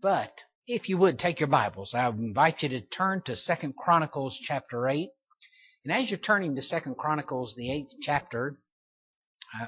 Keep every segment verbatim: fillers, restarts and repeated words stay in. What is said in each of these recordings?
But if you would take your Bibles, I would invite you to turn to Second Chronicles chapter eight. And as you're turning to Second Chronicles, the eighth chapter, I,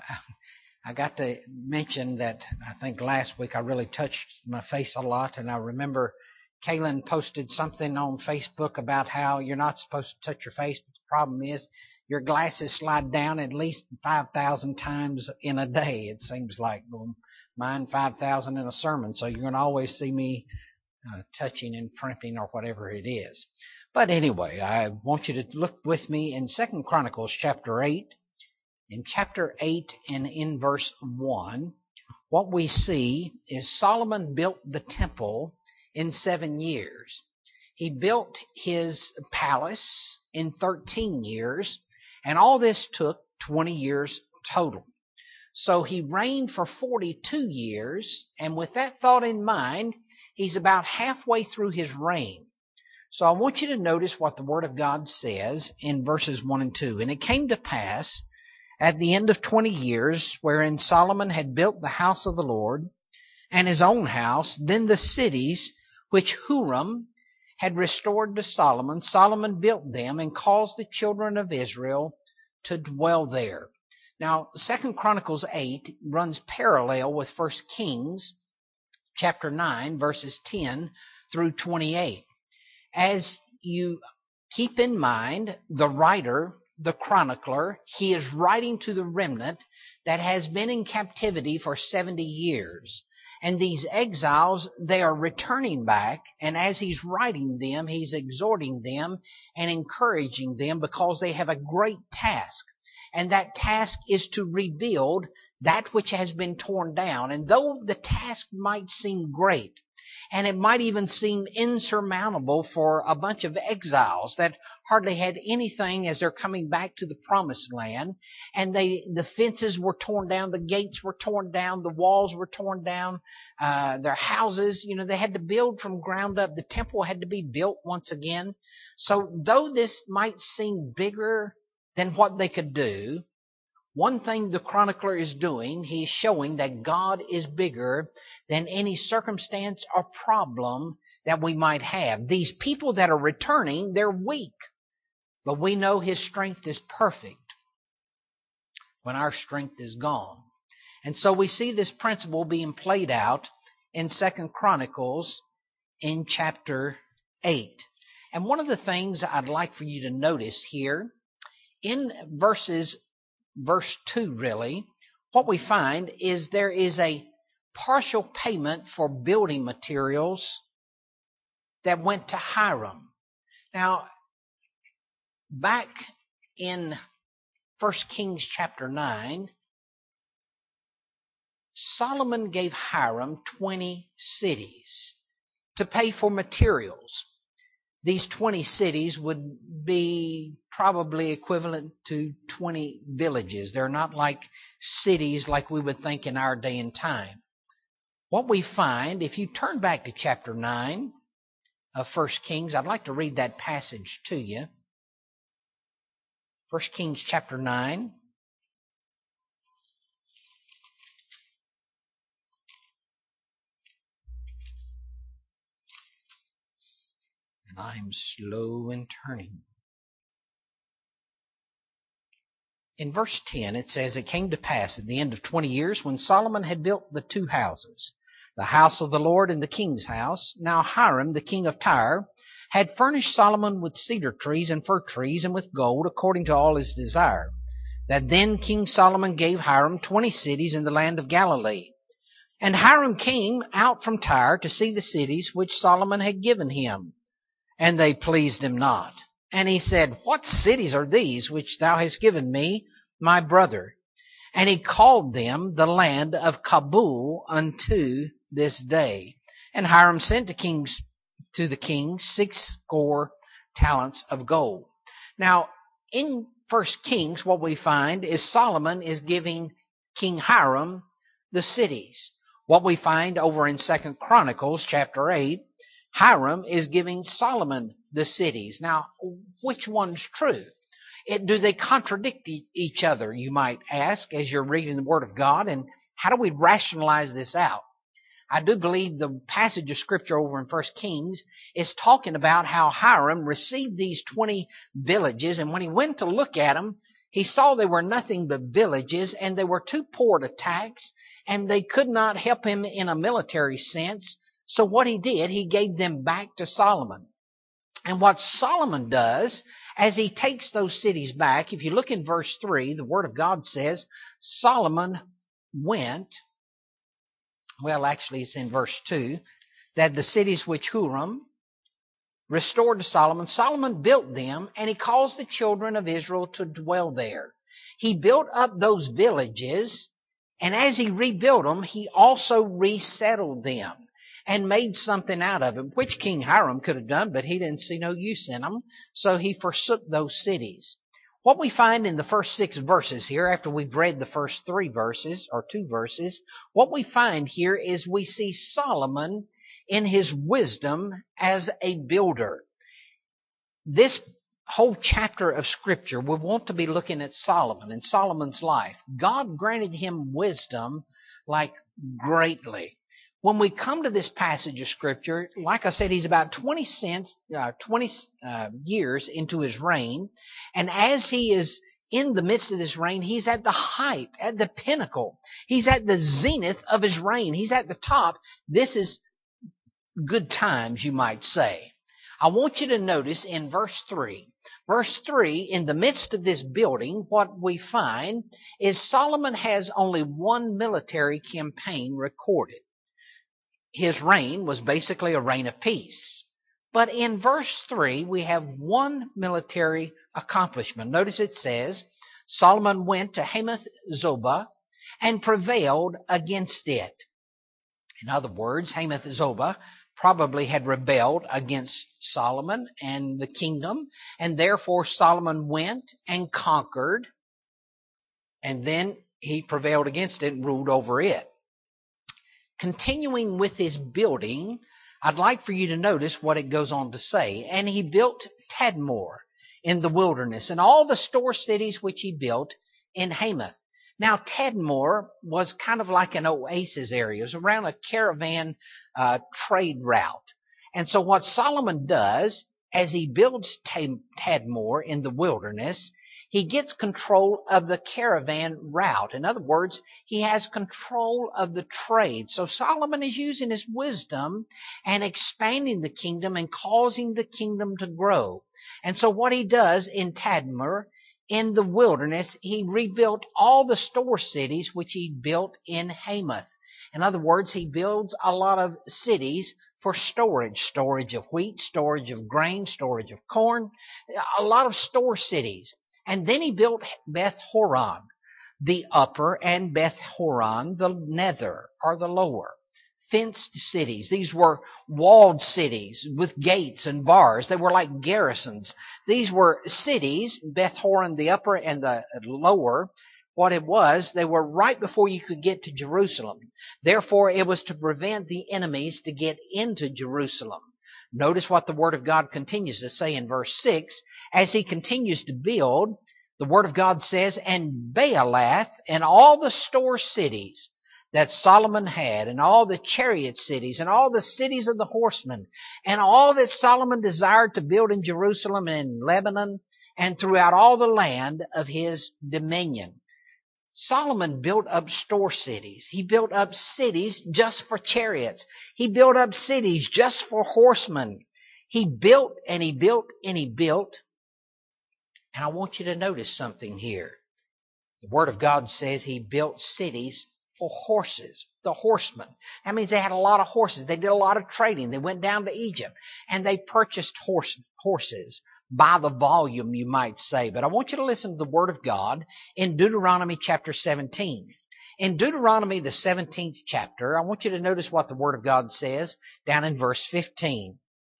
I got to mention that I think last week I really touched my face a lot, and I remember Kaylin posted something on Facebook about how you're not supposed to touch your face, but the problem is your glasses slide down at least five thousand times in a day, it seems like. Well, mine five thousand in a sermon, so you're going to always see me uh, touching and primping or whatever it is. But anyway, I want you to look with me in Second Chronicles chapter eight. In chapter eight and in verse one, what we see is Solomon built the temple in seven years. He built his palace in thirteen years, and all this took twenty years total. So he reigned for forty-two years, and with that thought in mind, he's about halfway through his reign. So I want you to notice what the Word of God says in verses one and two. And it came to pass at the end of twenty years, wherein Solomon had built the house of the Lord, and his own house, then the cities which Huram had restored to Solomon, Solomon built them and caused the children of Israel to dwell there. Now, Second Chronicles eight runs parallel with First Kings chapter nine, verses ten through twenty-eight. As you keep in mind, the writer, the chronicler, he is writing to the remnant that has been in captivity for seventy years. And these exiles, they are returning back, and as he's writing them, he's exhorting them and encouraging them because they have a great task. And that task is to rebuild that which has been torn down. And though the task might seem great, and it might even seem insurmountable for a bunch of exiles that hardly had anything as they're coming back to the promised land, and they the fences were torn down, the gates were torn down, the walls were torn down, uh, their houses, you know, they had to build from ground up. The temple had to be built once again. So though this might seem bigger than what they could do, one thing the chronicler is doing, he is showing that God is bigger than any circumstance or problem that we might have. These people that are returning, they're weak, but we know His strength is perfect when our strength is gone. And so we see this principle being played out in Second Chronicles in chapter eight. And one of the things I'd like for you to notice here, in verses Verse two, really, what we find is there is a partial payment for building materials that went to Hiram. Now, back in First Kings chapter nine, Solomon gave Hiram twenty cities to pay for materials. These twenty cities would be probably equivalent to twenty villages. They're not like cities like we would think in our day and time. What we find, if you turn back to chapter nine of First Kings, I'd like to read that passage to you. First Kings chapter nine. I'm slow in turning. In verse ten, it says, It came to pass at the end of twenty years, when Solomon had built the two houses, the house of the Lord and the king's house. Now Hiram, the king of Tyre, had furnished Solomon with cedar trees and fir trees and with gold, according to all his desire. That then King Solomon gave Hiram twenty cities in the land of Galilee. And Hiram came out from Tyre to see the cities which Solomon had given him. And they pleased him not. And he said, What cities are these which thou hast given me, my brother? And he called them the land of Kabul unto this day. And Hiram sent to kings to the king six score talents of gold. Now, in First Kings, what we find is Solomon is giving King Hiram the cities. What we find over in Second Chronicles chapter eight, Hiram is giving Solomon the cities. Now, which one's true? It, do they contradict e- each other, you might ask, as you're reading the Word of God? And how do we rationalize this out? I do believe the passage of Scripture over in First Kings is talking about how Hiram received these twenty villages, and when he went to look at them, he saw they were nothing but villages, and they were too poor to tax, and they could not help him in a military sense. So what he did, he gave them back to Solomon. And what Solomon does, as he takes those cities back, if you look in verse three, the Word of God says, Solomon went, well, actually it's in verse two, that the cities which Huram restored to Solomon, Solomon built them, and he caused the children of Israel to dwell there. He built up those villages, and as he rebuilt them, he also resettled them and made something out of them, which King Hiram could have done, but he didn't see no use in them, so he forsook those cities. What we find in the first six verses here, after we've read the first three verses, or two verses, what we find here is we see Solomon in his wisdom as a builder. This whole chapter of Scripture, we want to be looking at Solomon and Solomon's life. God granted him wisdom, like, greatly. When we come to this passage of Scripture, like I said, he's about twenty, cents, uh, twenty uh, years into his reign, and as he is in the midst of this reign, he's at the height, at the pinnacle. He's at the zenith of his reign. He's at the top. This is good times, you might say. I want you to notice in verse three. Verse three, in the midst of this building, what we find is Solomon has only one military campaign recorded. His reign was basically a reign of peace. But in verse three, we have one military accomplishment. Notice it says, Solomon went to Hamath Zobah and prevailed against it. In other words, Hamath Zobah probably had rebelled against Solomon and the kingdom, and therefore Solomon went and conquered, and then he prevailed against it and ruled over it. Continuing with his building, I'd like for you to notice what it goes on to say. And he built Tadmor in the wilderness, and all the store cities which he built in Hamath. Now, Tadmor was kind of like an oasis area. It was around a caravan uh, trade route. And so what Solomon does, as he builds Tadmor in the wilderness, he gets control of the caravan route. In other words, he has control of the trade. So Solomon is using his wisdom and expanding the kingdom and causing the kingdom to grow. And so what he does in Tadmor, in the wilderness, he rebuilt all the store cities which he built in Hamath. In other words, he builds a lot of cities for storage. Storage of wheat, storage of grain, storage of corn, a lot of store cities. And then he built Beth Horon, the upper, and Beth Horon, the nether, or the lower. Fenced cities. These were walled cities with gates and bars. They were like garrisons. These were cities, Beth Horon, the upper, and the lower. What it was, they were right before you could get to Jerusalem. Therefore, it was to prevent the enemies to get into Jerusalem. Notice what the Word of God continues to say in verse six. As he continues to build, the Word of God says, and Baalath and all the store cities that Solomon had, and all the chariot cities, and all the cities of the horsemen, and all that Solomon desired to build in Jerusalem and in Lebanon, and throughout all the land of his dominion. Solomon built up store cities. He built up cities just for chariots. He built up cities just for horsemen. He built and he built and he built. And I want you to notice something here. The Word of God says he built cities for horses, the horsemen. That means they had a lot of horses. They did a lot of trading. They went down to Egypt and they purchased horse, horses. By the volume, you might say. But I want you to listen to the Word of God in Deuteronomy chapter seventeen. In Deuteronomy, the seventeenth chapter, I want you to notice what the Word of God says down in verse fifteen.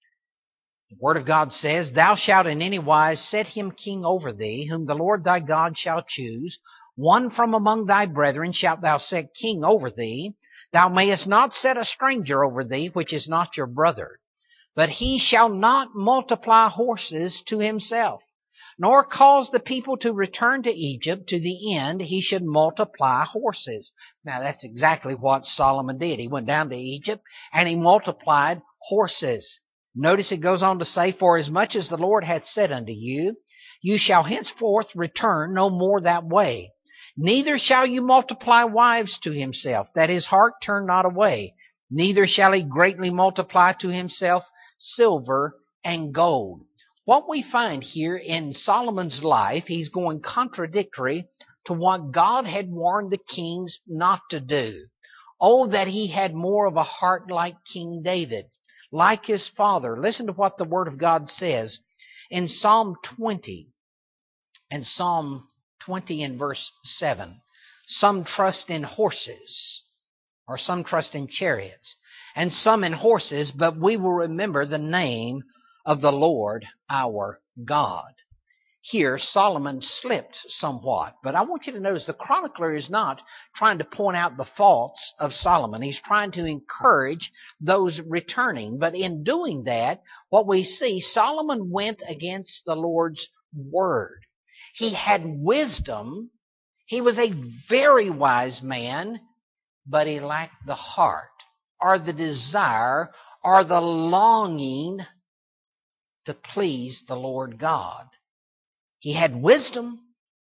The Word of God says, Thou shalt in any wise set him king over thee, whom the Lord thy God shall choose. One from among thy brethren shalt thou set king over thee. Thou mayest not set a stranger over thee, which is not your brother. But he shall not multiply horses to himself, nor cause the people to return to Egypt to the end he should multiply horses. Now that's exactly what Solomon did. He went down to Egypt and he multiplied horses. Notice it goes on to say, for as much as the Lord hath said unto you, you shall henceforth return no more that way. Neither shall you multiply wives to himself, that his heart turn not away. Neither shall he greatly multiply to himself silver and gold. What we find here in Solomon's life, he's going contradictory to what God had warned the kings not to do. Oh, that he had more of a heart like King David, like his father. Listen to what the Word of God says in Psalm twenty and Psalm twenty and verse seven. Some trust in horses, or some trust in chariots, and some in horses, but we will remember the name of the Lord our God. Here, Solomon slipped somewhat, but I want you to notice the chronicler is not trying to point out the faults of Solomon. He's trying to encourage those returning. But in doing that, what we see, Solomon went against the Lord's word. He had wisdom. He was a very wise man, but he lacked the heart, or the desire, or the longing to please the Lord God. He had wisdom,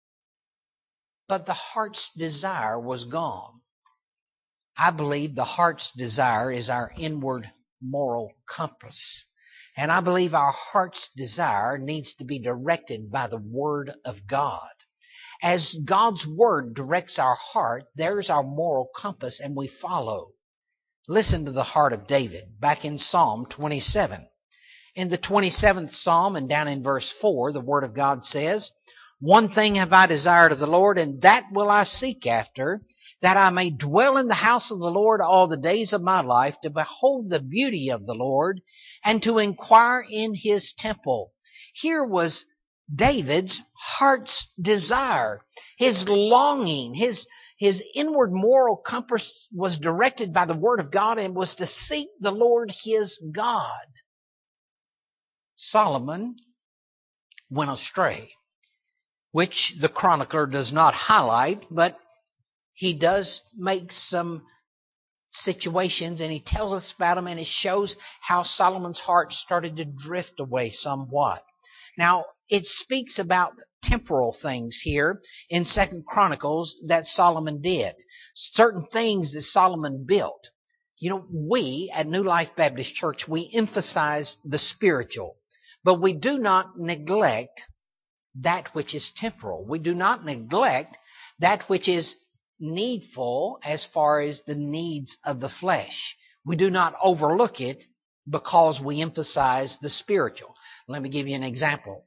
but the heart's desire was gone. I believe the heart's desire is our inward moral compass. And I believe our heart's desire needs to be directed by the Word of God. As God's Word directs our heart, there's our moral compass, and we follow. Listen to the heart of David, back in Psalm twenty-seven. In the twenty-seventh Psalm, and down in verse four, the Word of God says, one thing have I desired of the Lord, and that will I seek after, that I may dwell in the house of the Lord all the days of my life, to behold the beauty of the Lord, and to inquire in his temple. Here was David's heart's desire, his longing, his, his inward moral compass was directed by the Word of God and was to seek the Lord his God. Solomon went astray, which the chronicler does not highlight, but he does make some situations and he tells us about them, and it shows how Solomon's heart started to drift away somewhat. Now, it speaks about temporal things here in Second Chronicles that Solomon did. Certain things that Solomon built. You know, we at New Life Baptist Church, we emphasize the spiritual. But we do not neglect that which is temporal. We do not neglect that which is needful as far as the needs of the flesh. We do not overlook it because we emphasize the spiritual. Let me give you an example.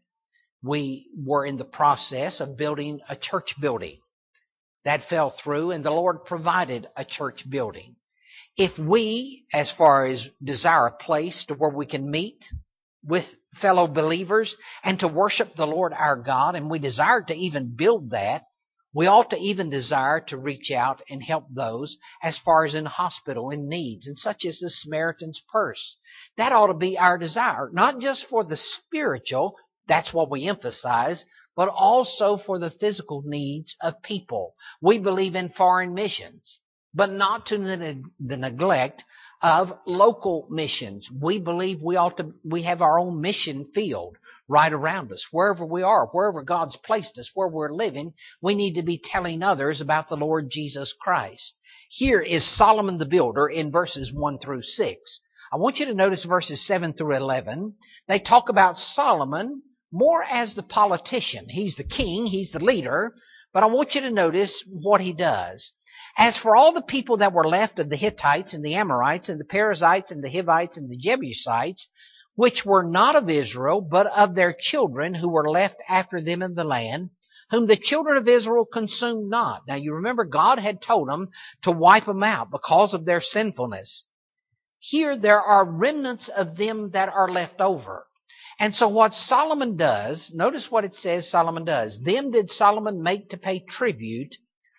We were in the process of building a church building. That fell through, and the Lord provided a church building. If we, as far as desire a place to where we can meet with fellow believers and to worship the Lord our God, and we desire to even build that, we ought to even desire to reach out and help those as far as in hospital in needs, and such as the Samaritan's Purse. That ought to be our desire, not just for the spiritual, that's what we emphasize, but also for the physical needs of people. We believe in foreign missions, but not to the, the neglect of local missions. We believe we ought to, we have our own mission field right around us. Wherever we are, wherever God's placed us, where we're living, we need to be telling others about the Lord Jesus Christ. Here is Solomon the builder in verses one through six. I want you to notice verses seven through eleven. They talk about Solomon more as the politician. He's the king, he's the leader, but I want you to notice what he does. As for all the people that were left of the Hittites and the Amorites and the Perizzites and the Hivites and the Jebusites, which were not of Israel, but of their children who were left after them in the land, whom the children of Israel consumed not. Now you remember God had told them to wipe them out because of their sinfulness. Here there are remnants of them that are left over. And so what Solomon does, notice what it says Solomon does. Them did Solomon make to pay tribute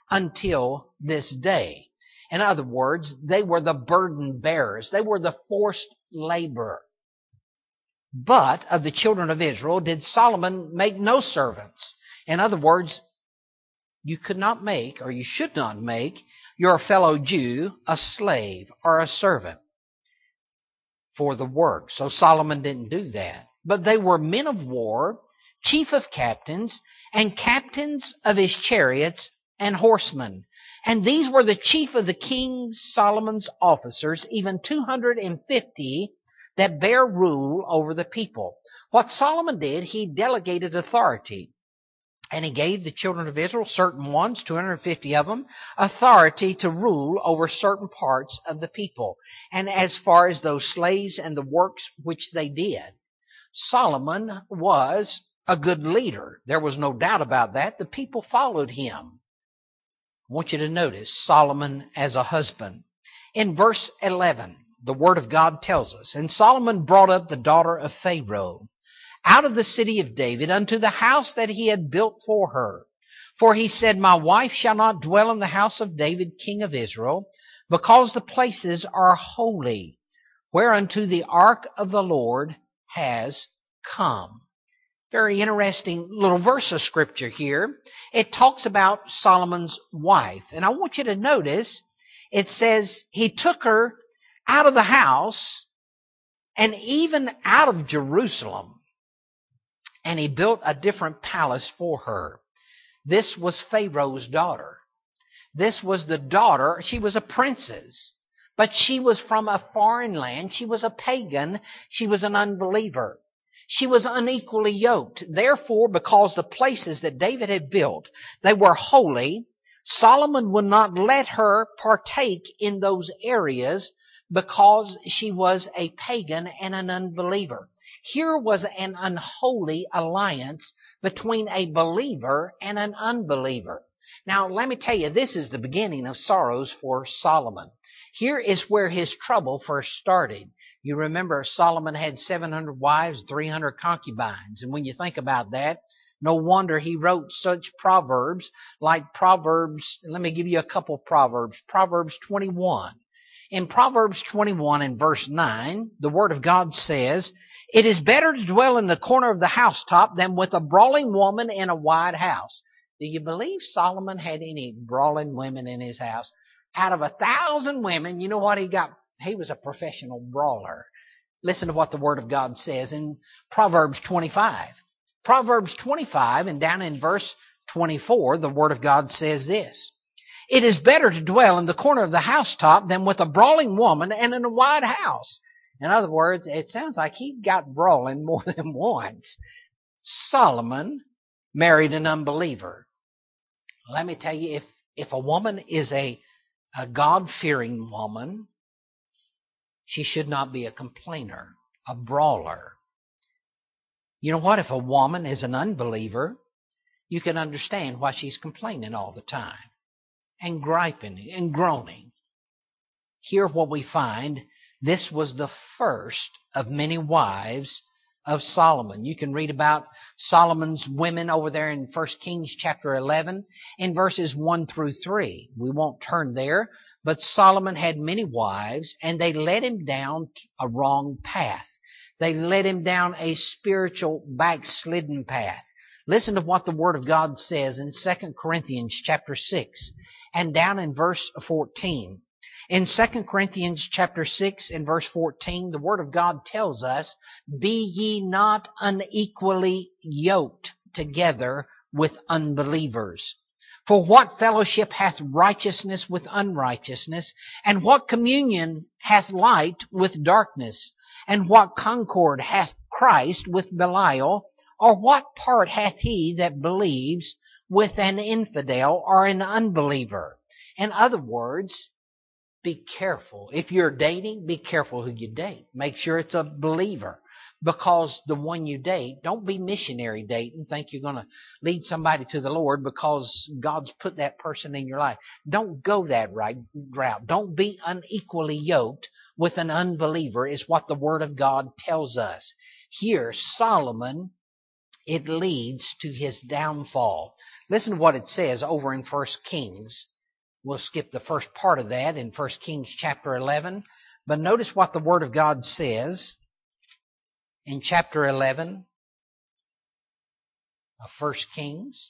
until this day. In other words, they were the burden bearers. They were the forced laborer. But of the children of Israel did Solomon make no servants. In other words, you could not make, or you should not make, your fellow Jew a slave or a servant for the work. So Solomon didn't do that. But they were men of war, chief of captains, and captains of his chariots and horsemen. And these were the chief of the king Solomon's officers, even two hundred fifty that bear rule over the people. What Solomon did, he delegated authority. And he gave the children of Israel, certain ones, two hundred fifty of them, authority to rule over certain parts of the people. And as far as those slaves and the works which they did, Solomon was a good leader. There was no doubt about that. The people followed him. I want you to notice Solomon as a husband. In verse eleven, the Word of God tells us, And Solomon brought up the daughter of Pharaoh out of the city of David unto the house that he had built for her. For he said, My wife shall not dwell in the house of David, king of Israel, because the places are holy, whereunto the ark of the Lord has come. Very interesting little verse of scripture here. It talks about Solomon's wife. And I want you to notice, it says he took her out of the house and even out of Jerusalem. And he built a different palace for her. This was Pharaoh's daughter. This was the daughter. She was a princess. But she was from a foreign land. She was a pagan. She was an unbeliever. She was unequally yoked. Therefore, because the places that David had built, they were holy, Solomon would not let her partake in those areas because she was a pagan and an unbeliever. Here was an unholy alliance between a believer and an unbeliever. Now, let me tell you, this is the beginning of sorrows for Solomon. Here is where his trouble first started. You remember Solomon had seven hundred wives, three hundred concubines. And when you think about that, no wonder he wrote such proverbs like Proverbs. Let me give you a couple of proverbs. Proverbs twenty-one. In Proverbs twenty-one and verse nine, the Word of God says, It is better to dwell in the corner of the housetop than with a brawling woman in a wide house. Do you believe Solomon had any brawling women in his house? Out of a thousand women, you know what he got? He was a professional brawler. Listen to what the Word of God says in Proverbs twenty-five. Proverbs twenty-five, and down in verse twenty-four, the Word of God says this. It is better to dwell in the corner of the housetop than with a brawling woman and in a wide house. In other words, it sounds like he got brawling more than once. Solomon married an unbeliever. Let me tell you, if, if a woman is a, a God-fearing woman, she should not be a complainer, a brawler. You know what? If a woman is an unbeliever, you can understand why she's complaining all the time and griping and groaning. Here what we find, this was the first of many wives of Solomon. You can read about Solomon's women over there in First Kings chapter eleven in verses one through three. We won't turn there, but Solomon had many wives, and they led him down a wrong path. They led him down a spiritual backslidden path. Listen to what the Word of God says in Second Corinthians chapter six and down in verse fourteen. In Second Corinthians chapter six and verse fourteen, the Word of God tells us, Be ye not unequally yoked together with unbelievers. For what fellowship hath righteousness with unrighteousness? And what communion hath light with darkness? And what concord hath Christ with Belial? Or what part hath he that believes with an infidel or an unbeliever? In other words, be careful. If you're dating, be careful who you date. Make sure it's a believer. Because the one you date, don't be missionary dating. Think you're going to lead somebody to the Lord because God's put that person in your life. Don't go that right route. Don't be unequally yoked with an unbeliever is what the Word of God tells us. Here, Solomon, it leads to his downfall. Listen to what it says over in First Kings. We'll skip the first part of that in First Kings chapter eleven. But notice what the Word of God says in chapter eleven of First Kings,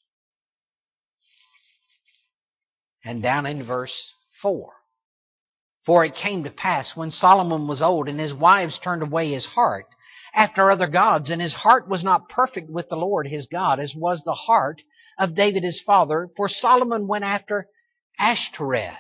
and down in verse four. For it came to pass, when Solomon was old, and his wives turned away his heart after other gods, and his heart was not perfect with the Lord his God, as was the heart of David his father, for Solomon went after Ashtoreth,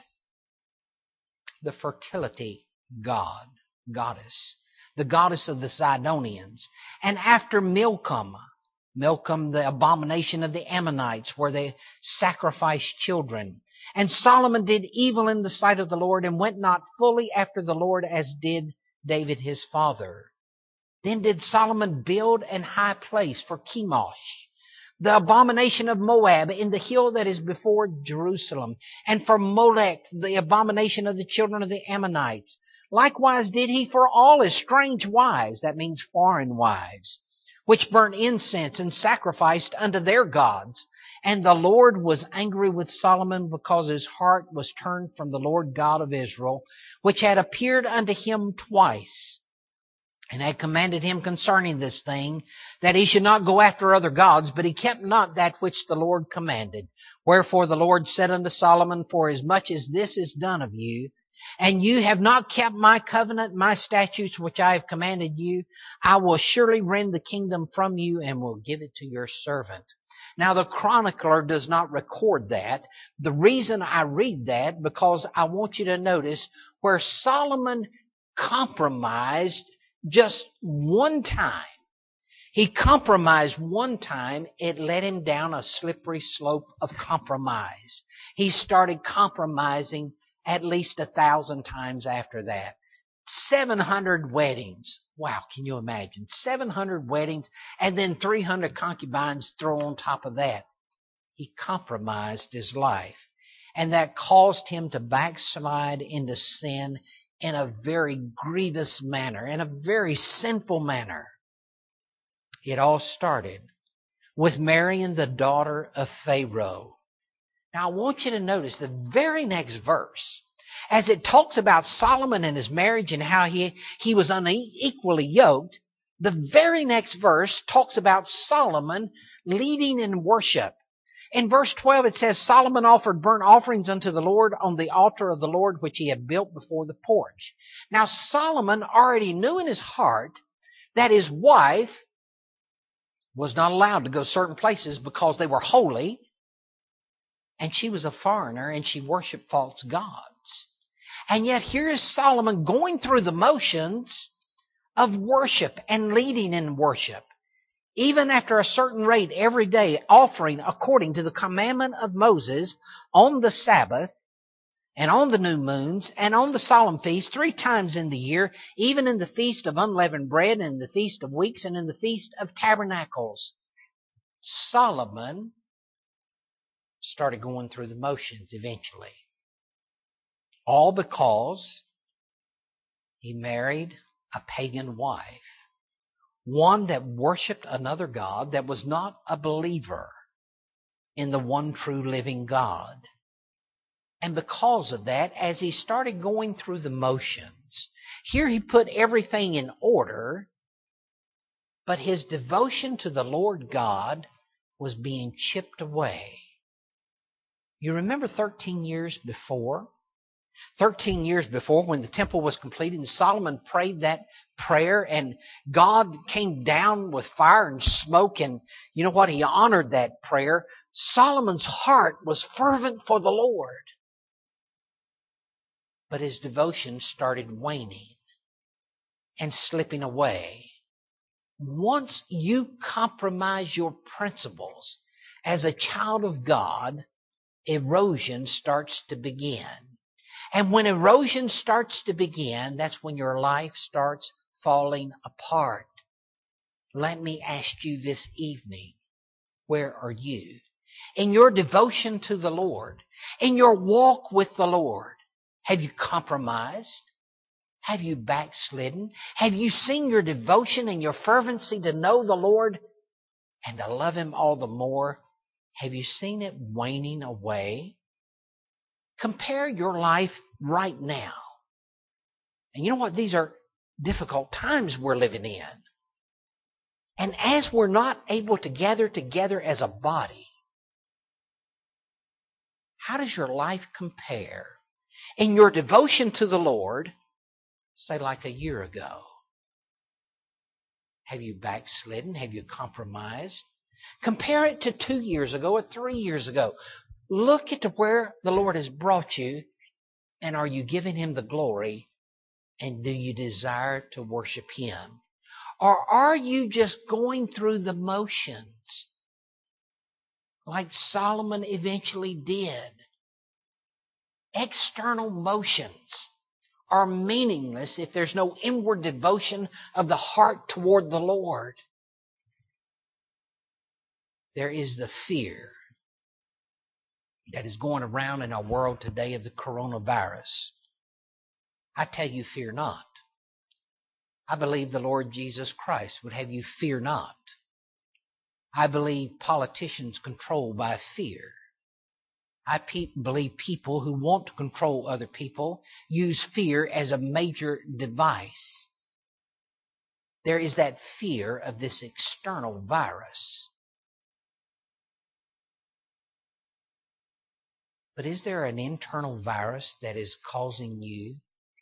the fertility god, goddess, the goddess of the Sidonians, and after Milcom, Milcom, the abomination of the Ammonites, where they sacrificed children. And Solomon did evil in the sight of the Lord, and went not fully after the Lord, as did David his father. Then did Solomon build an high place for Chemosh, the abomination of Moab, in the hill that is before Jerusalem, and for Molech, the abomination of the children of the Ammonites. Likewise did he for all his strange wives, that means foreign wives, which burnt incense and sacrificed unto their gods. And the Lord was angry with Solomon, because his heart was turned from the Lord God of Israel, which had appeared unto him twice, and had commanded him concerning this thing, that he should not go after other gods, but he kept not that which the Lord commanded. Wherefore the Lord said unto Solomon, For as much as this is done of you, and you have not kept my covenant, my statutes, which I have commanded you, I will surely rend the kingdom from you, and will give it to your servant. Now the chronicler does not record that. The reason I read that, because I want you to notice where Solomon compromised just one time. He compromised one time, it led him down a slippery slope of compromise. He started compromising at least a thousand times after that. seven hundred weddings. Wow, can you imagine? seven hundred weddings, and then three hundred concubines thrown on top of that. He compromised his life. And that caused him to backslide into sin in a very grievous manner, in a very sinful manner. It all started with marrying the daughter of Pharaoh. Now I want you to notice the very next verse, as it talks about Solomon and his marriage and how he, he was unequally yoked, the very next verse talks about Solomon leading in worship. In verse twelve it says, Solomon offered burnt offerings unto the Lord on the altar of the Lord, which he had built before the porch. Now Solomon already knew in his heart that his wife was not allowed to go certain places because they were holy, and she was a foreigner and she worshiped false gods. And yet here is Solomon going through the motions of worship and leading in worship, even after a certain rate every day, offering according to the commandment of Moses on the Sabbath and on the new moons and on the solemn feast three times in the year, even in the feast of unleavened bread and the feast of weeks and in the feast of tabernacles. Solomon started going through the motions eventually. All because he married a pagan wife. One that worshipped another god, that was not a believer in the one true living God. And because of that, as he started going through the motions, here he put everything in order, but his devotion to the Lord God was being chipped away. You remember thirteen years before? Thirteen years before, when the temple was completed, and Solomon prayed that prayer, and God came down with fire and smoke, and you know what? He honored that prayer. Solomon's heart was fervent for the Lord. But his devotion started waning and slipping away. Once you compromise your principles as a child of God, erosion starts to begin. And when erosion starts to begin, that's when your life starts falling apart. Let me ask you this evening, where are you? In your devotion to the Lord, in your walk with the Lord, have you compromised? Have you backslidden? Have you seen your devotion and your fervency to know the Lord and to love Him all the more? Have you seen it waning away? Compare your life right now. And you know what? These are difficult times we're living in. And as we're not able to gather together as a body, how does your life compare in your devotion to the Lord, say like a year ago? Have you backslidden? Have you compromised? Compare it to two years ago or three years ago. Look at where the Lord has brought you, and are you giving Him the glory, and do you desire to worship Him? Or are you just going through the motions like Solomon eventually did? External motions are meaningless if there's no inward devotion of the heart toward the Lord. There is the fear that is going around in our world today of the coronavirus. I tell you, fear not. I believe the Lord Jesus Christ would have you fear not. I believe politicians controlled by fear. I pe- believe people who want to control other people use fear as a major device. There is that fear of this external virus. But is there an internal virus that is causing you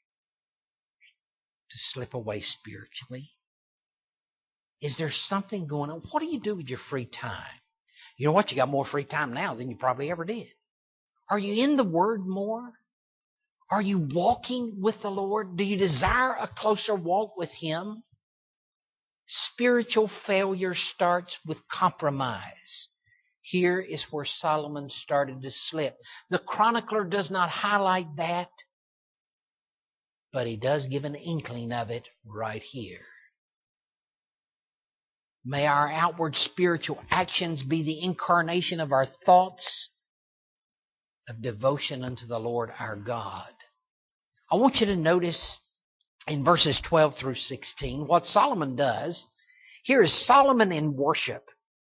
to slip away spiritually? Is there something going on? What do you do with your free time? You know what? You got more free time now than you probably ever did. Are you in the Word more? Are you walking with the Lord? Do you desire a closer walk with Him? Spiritual failure starts with compromise. Here is where Solomon started to slip. The chronicler does not highlight that, but he does give an inkling of it right here. May our outward spiritual actions be the incarnation of our thoughts of devotion unto the Lord our God. I want you to notice in verses twelve through sixteen what Solomon does. Here is Solomon in worship.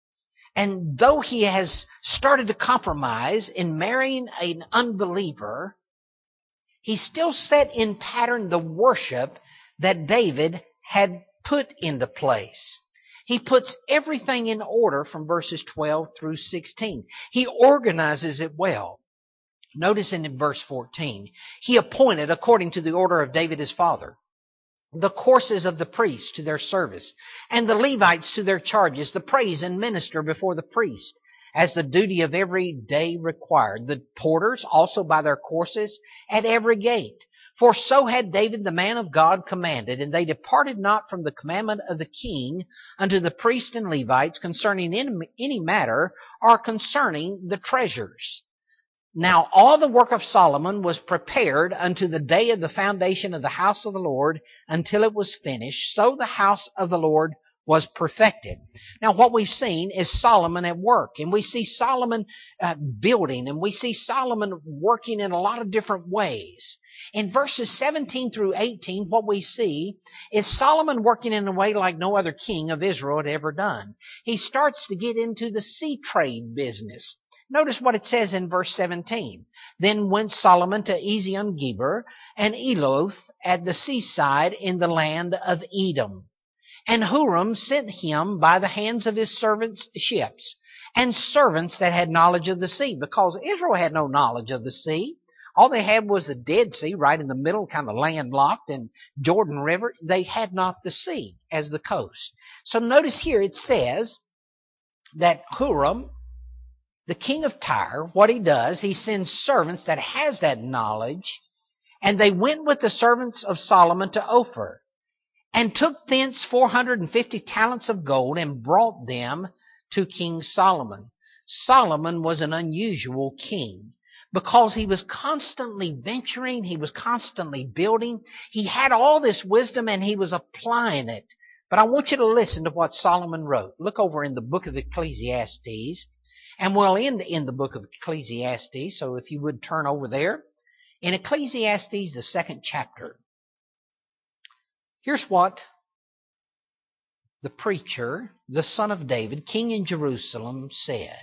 And though he has started to compromise in marrying an unbeliever, he still set in pattern the worship that David had put into place. He puts everything in order from verses twelve through sixteen. He organizes it well. Notice in verse fourteen, he appointed, according to the order of David his father, the courses of the priests to their service, and the Levites to their charges, to praise and minister before the priest, as the duty of every day required. The porters also by their courses at every gate. For so had David the man of God commanded, and they departed not from the commandment of the king unto the priests and Levites concerning any matter or concerning the treasures. Now all the work of Solomon was prepared unto the day of the foundation of the house of the Lord until it was finished. So the house of the Lord was perfected. Now what we've seen is Solomon at work. And we see Solomon uh, building. And we see Solomon working in a lot of different ways. In verses seventeen through eighteen, what we see is Solomon working in a way like no other king of Israel had ever done. He starts to get into the sea trade business. Notice what it says in verse seventeen. Then went Solomon to Ezion-Geber and Eloth at the seaside in the land of Edom. And Huram sent him by the hands of his servants' ships, and servants that had knowledge of the sea, because Israel had no knowledge of the sea. All they had was the Dead Sea right in the middle, kind of landlocked, and Jordan River. They had not the sea as the coast. So notice here it says that Huram, the king of Tyre, what he does, he sends servants that has that knowledge, and they went with the servants of Solomon to Ophir, and took thence four hundred and fifty talents of gold, and brought them to King Solomon. Solomon was an unusual king, because he was constantly venturing, he was constantly building. He had all this wisdom, and he was applying it. But I want you to listen to what Solomon wrote. Look over in the book of Ecclesiastes. And we'll end in the book of Ecclesiastes, so if you would turn over there. In Ecclesiastes, the second chapter, here's what the preacher, the son of David, king in Jerusalem, said.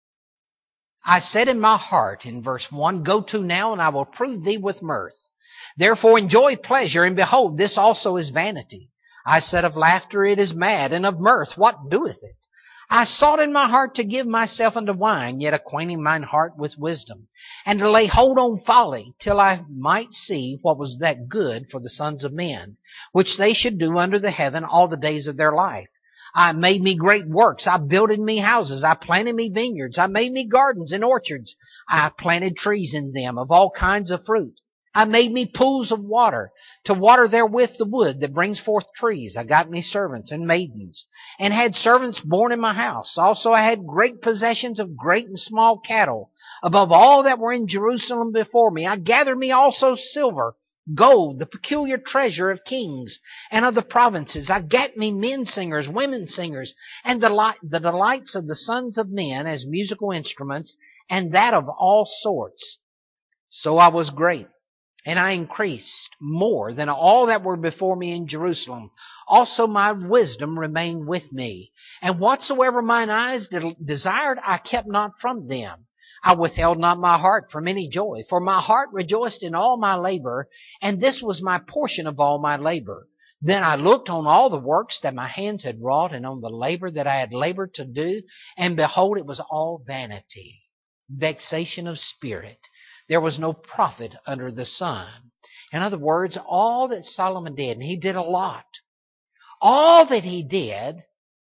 I said in my heart, in verse one, Go to now, and I will prove thee with mirth. Therefore enjoy pleasure, and behold, this also is vanity. I said of laughter, it is mad, and of mirth, what doeth it? I sought in my heart to give myself unto wine, yet acquainting mine heart with wisdom, and to lay hold on folly, till I might see what was that good for the sons of men, which they should do under the heaven all the days of their life. I made me great works. I builded me houses. I planted me vineyards. I made me gardens and orchards. I planted trees in them of all kinds of fruit. I made me pools of water, to water therewith the wood that brings forth trees. I got me servants and maidens, and had servants born in my house. Also I had great possessions of great and small cattle, above all that were in Jerusalem before me. I gathered me also silver, gold, the peculiar treasure of kings and of the provinces. I gat me men singers, women singers, and the, light, the delights of the sons of men as musical instruments, and that of all sorts. So I was great, and I increased more than all that were before me in Jerusalem. Also my wisdom remained with me, and whatsoever mine eyes de- desired, I kept not from them. I withheld not my heart from any joy, for my heart rejoiced in all my labor, and this was my portion of all my labor. Then I looked on all the works that my hands had wrought, and on the labor that I had labored to do, and behold, it was all vanity, vexation of spirit. There was no profit under the sun. In other words, all that Solomon did, and he did a lot, all that he did,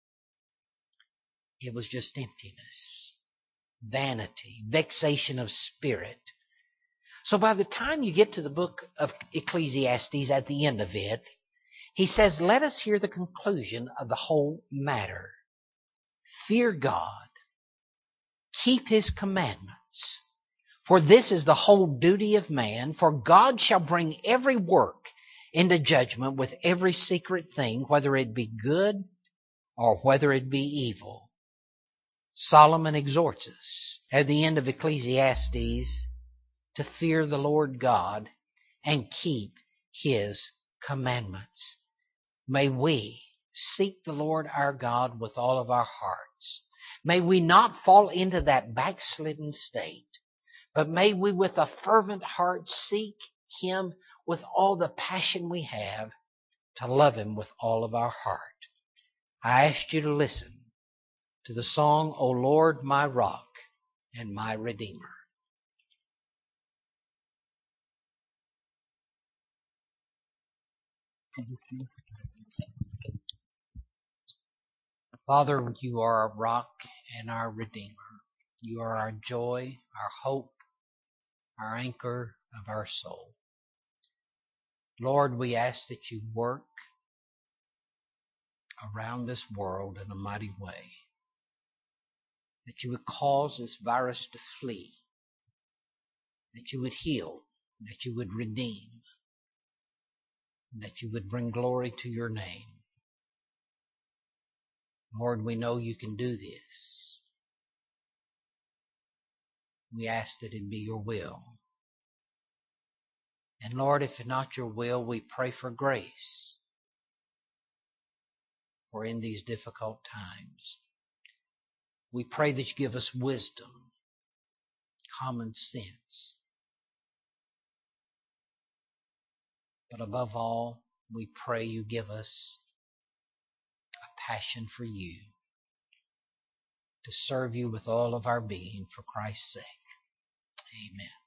it was just emptiness, vanity, vexation of spirit. So by the time you get to the book of Ecclesiastes at the end of it, he says, let us hear the conclusion of the whole matter. Fear God, keep his commandments, for this is the whole duty of man, for God shall bring every work into judgment with every secret thing, whether it be good or whether it be evil. Solomon exhorts us at the end of Ecclesiastes to fear the Lord God and keep his commandments. May we seek the Lord our God with all of our hearts. May we not fall into that backslidden state, but may we with a fervent heart seek him with all the passion we have to love him with all of our heart. I ask you to listen to the song, O Lord, my rock and my redeemer. Father, you are our rock and our redeemer. You are our joy, our hope, our anchor of our soul. Lord, we ask that you work around this world in a mighty way, that you would cause this virus to flee, that you would heal, that you would redeem, that you would bring glory to your name. Lord, we know you can do this. We ask that it be your will. And Lord, if it's not your will, we pray for grace. For in these difficult times, we pray that you give us wisdom, common sense. But above all, we pray you give us a passion for you, to serve you with all of our being for Christ's sake. Amen.